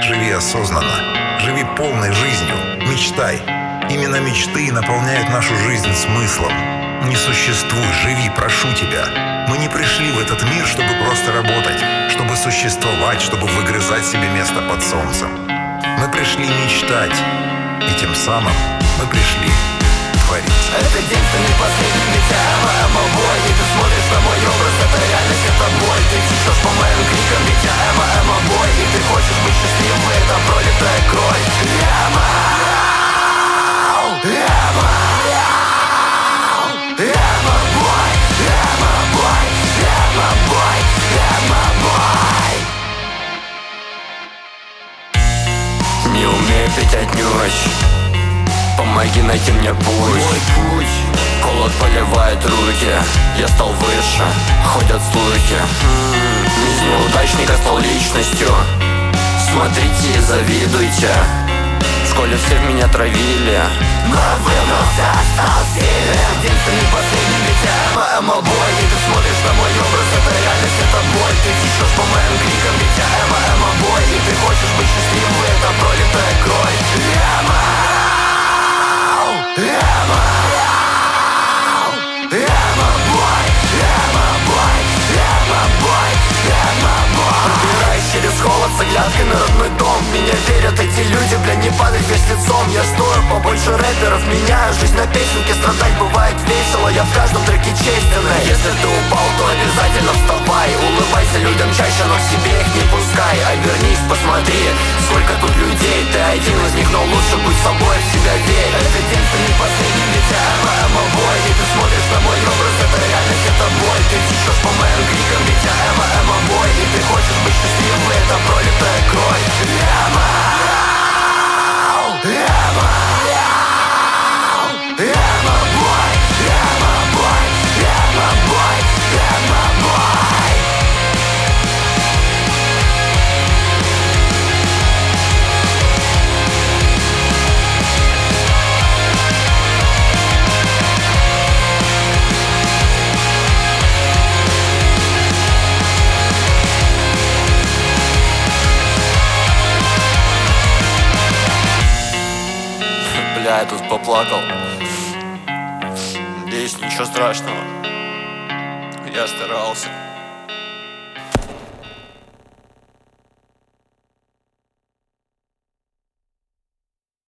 живи осознанно. Живи полной жизнью. Мечтай. Именно мечты наполняют нашу жизнь смыслом. Не существуй, живи, прошу тебя. Мы не пришли в этот мир, чтобы просто работать, чтобы существовать, чтобы выгрызать себе место под солнцем. Мы пришли мечтать, и тем самым мы пришли творить. Этот день станет последним, ведь I'm a boy. И ты смотришь на мой образ, это реальность, это боль. Ты течешь по моим крикам, ведь I'm a boy. И ты хочешь быть счастливым, это пролитая кровь. Не умею петь отнюдь, помоги найти мне путь. Холод поливает руки, я стал выше, ходят слухи. Из неудачника стал личностью, смотрите и завидуйте. В школе все меня травили, но выбрался, стал сильным. День станет последним, ведь I'm a boy. И ты смотришь на мой образ, это реальность, это боль. Ты течешь по моим крикам, ведь I'm a boy. И ты хочешь быть счастливым, это пролитая кровь. Пробираюсь через холод с оглядкой на родной дом. Меня верят эти люди, бля, не падай весь лицом. Я стою побольше рэперов, меняю жизнь на песенке. Страдать бывает весело, я в каждом треке честен. Если ты упал, то обязательно вставай. Улыбайся людям чаще, но к себе их не пускай. Обернись, посмотри, сколько тут людей. Ты один из них, но лучше будь собой, в себя верь. Этот день станет последним, ведь I'm a boy. И ты смотришь на мой образ, это реальность, это боль. Ты течешь по моим крикам, ведь I'm a boy. И ты хочешь быть счастливым, это пролитая кровь. Бля, я тут поплакал. Здесь ничего страшного. Я старался.